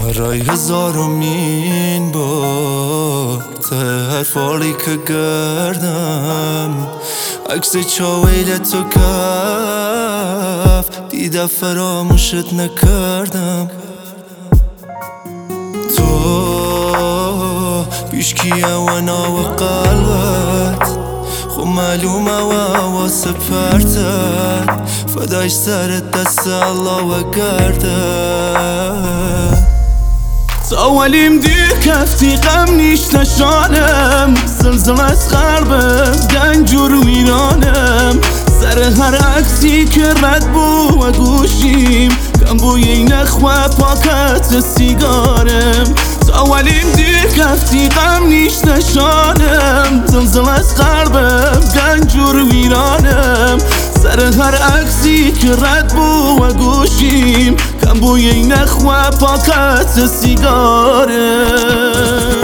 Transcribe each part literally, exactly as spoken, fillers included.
مرای هزارمین بار ته هر فالی که گردم عکس چاویل تو کف دیده فراموشت نکردم. تو پیشکیه و ناو قلبت خو معلومه و واسه پرتت فداش سرت دست الله و گردت. اولیم دیر کفتی غم نیش نشانم زلزلت غربم گنجور ویرانم سر هر عکسی که رد بو و گوشیم کم بوی نخواه پاکت سیگارم. اولیم دیر کفتی غم نیش نشانم زلزلت غربم گنجور ویرانم سر هر عکسی که رد بو و گوشیم کم بوی نخواه پاکت سیگارم.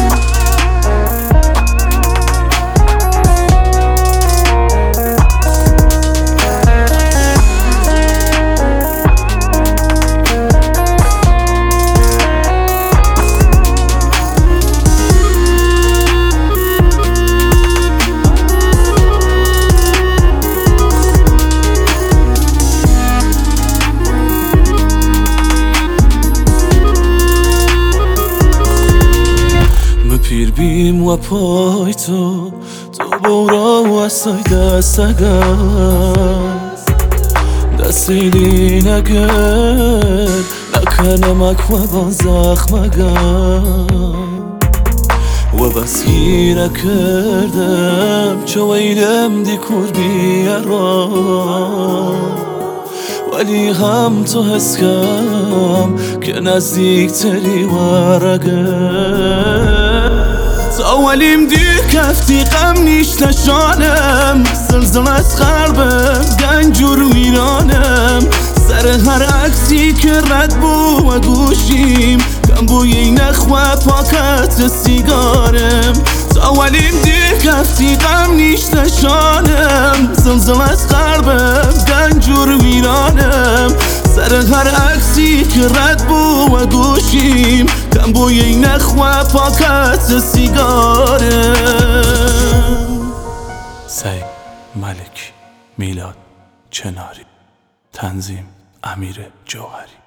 پیر بیم و پای تو تو بورا و سای دست اگست دست ایلی نگر نکنمک و با زخم اگر و بس گیره کردم چو ویلم دی کور بیارا ولی هم تو حس کم که نزدیک تری ورگه. اولیم دیر کفتی غم نیش نشانم زلزلت غربم گنجور ویرانم سر هر عکسی که رد بو و گوشیم کم بوی نخواه پاکت سیگارم. اولیم دیر کفتی غم نیش نشانم زلزلت غربم گنجور ویرانم سر هر عکسی که رد بو و گوشیم کم بوی نخواه پاکت سیگارم. سعید ملکی، میلاد چناری، تنظیم امیر جوهری.